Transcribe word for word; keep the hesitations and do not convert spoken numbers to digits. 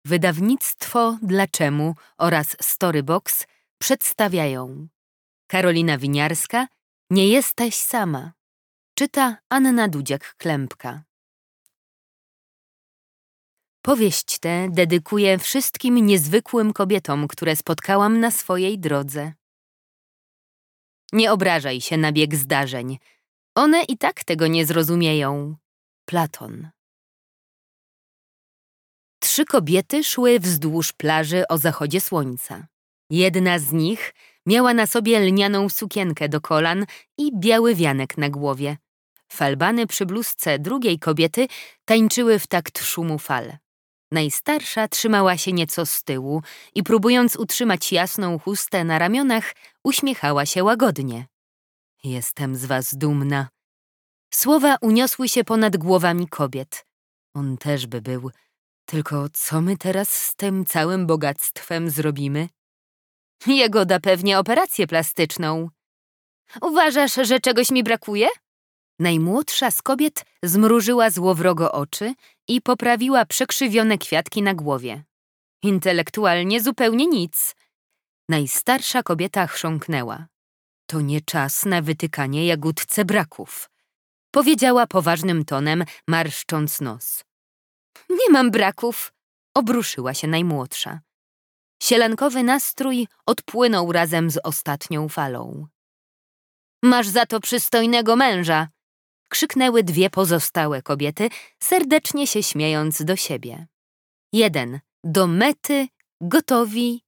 Wydawnictwo Dlaczemu oraz Storybox przedstawiają Karolina Winiarska, Nie jesteś sama. Czyta Anna Dudziak-Klempka. Powieść tę dedykuję wszystkim niezwykłym kobietom, które spotkałam na swojej drodze. Nie obrażaj się na bieg zdarzeń. One i tak tego nie zrozumieją. Platon. Trzy kobiety szły wzdłuż plaży o zachodzie słońca. Jedna z nich miała na sobie lnianą sukienkę do kolan i biały wianek na głowie. Falbany przy bluzce drugiej kobiety tańczyły w takt szumu fal. Najstarsza trzymała się nieco z tyłu i próbując utrzymać jasną chustę na ramionach, uśmiechała się łagodnie. Jestem z was dumna. Słowa uniosły się ponad głowami kobiet. On też by był. Tylko co my teraz z tym całym bogactwem zrobimy? Jagoda pewnie operację plastyczną. Uważasz, że czegoś mi brakuje? Najmłodsza z kobiet zmrużyła złowrogo oczy i poprawiła przekrzywione kwiatki na głowie. Intelektualnie zupełnie nic. Najstarsza kobieta chrząknęła. To nie czas na wytykanie jagódce braków. Powiedziała poważnym tonem, marszcząc nos. Nie mam braków, obruszyła się najmłodsza. Sielankowy nastrój odpłynął razem z ostatnią falą. Masz za to przystojnego męża, krzyknęły dwie pozostałe kobiety, serdecznie się śmiejąc do siebie. Jeden, do mety, gotowi